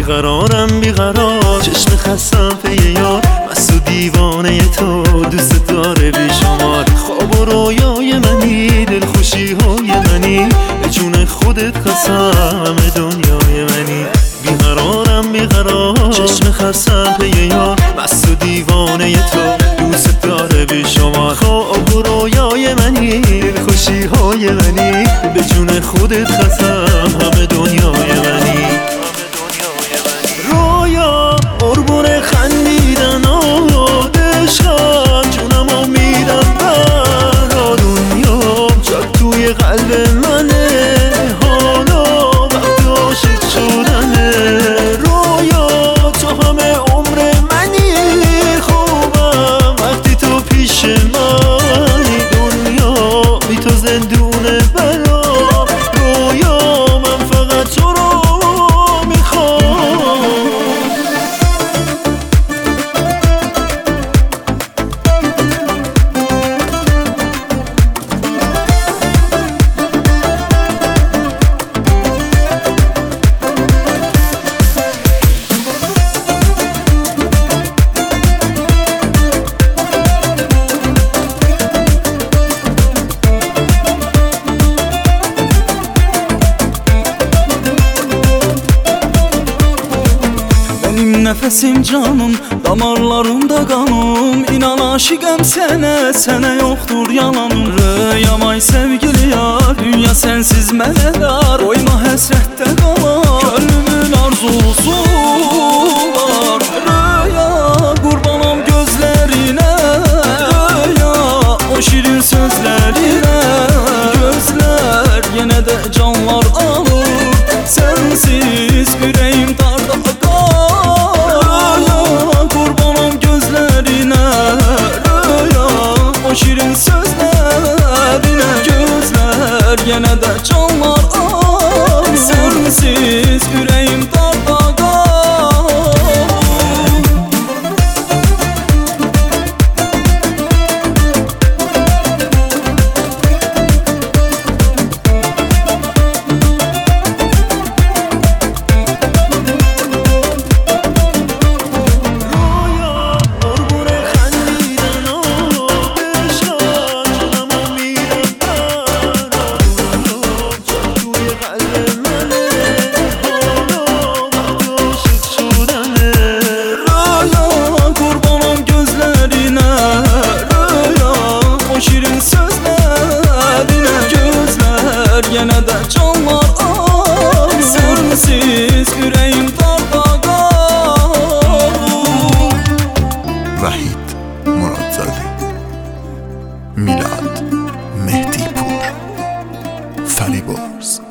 بیقرارم بیقرار، چشم خستم پی یار، مست و دیوانه تو، دوست داره بیشمار. خواب و رویای منی، دلخوشی های منی، به جون خودت قسم همه دنیای منی. بیقرارم بیقرار، چشم خستم پی یار، مست و دیوانه تو، دوست داره بیشمار. خواب و رویای منی، دلخوشی های منی، به جون خودت قسم همه دنیای منی. رویا قربون خندیدن و عشقم، جونمو میدم برا دنیا، جا توی قلب منه، حالا وقت عاشق شدنه. رویا تو همه عمر منی، خوبم وقتی تو پیش منی، دنیا بی تو زندونه برام. رویا من فقط تو رو Nefesim canım, damarlarımda kanım. İnan aşıkım sənə, sənə yoxdur yalanım. Rüyamay sevgili yar, dünya sensiz mənə dar. Oyma həsrətdə qalar, gönlümün arzusu var. Rüya qurbanam gözlərinə, rüya o şirin sözlərinə. Gözlər yenə də canlar alır, sensiz ürəyim darda şirin sözlerine. Gözler yenə də canlar alır, sensiz ürəyim darda qalır. Yenə də canlar alır, sensiz ürəyim darda qalır. Vahid Muradzadə, Milad Mehdipur, Fəribars.